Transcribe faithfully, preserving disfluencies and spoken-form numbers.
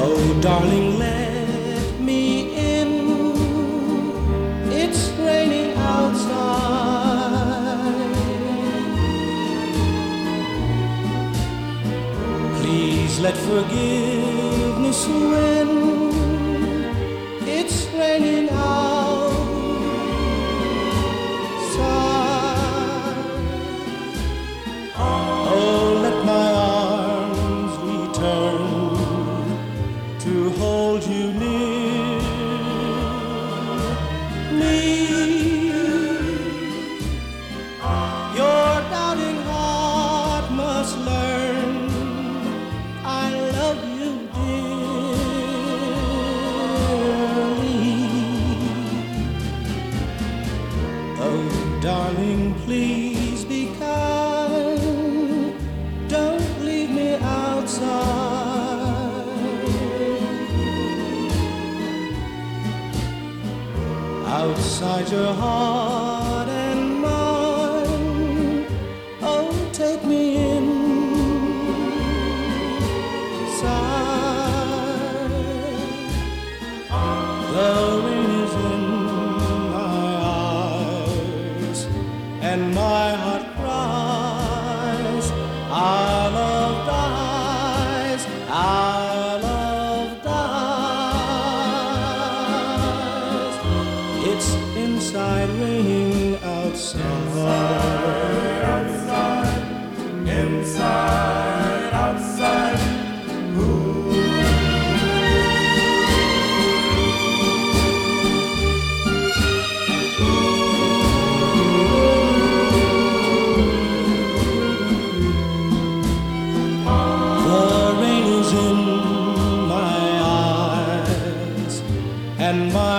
Oh, darling, let me in. It's raining outside. Please let forgiveness win. It's raining outside. Oh, let my arms return to hold you near me. Your doubting heart must learn I love you dearly. Oh, darling, please be kind. Don't leave me outside. Outside your heart and mine. Oh, take me inside. The rain is in my eyes and my heart cries. Our love dies, our love dies. It's inside raining outside. Outside, inside, outside. The rain is in my eyes and my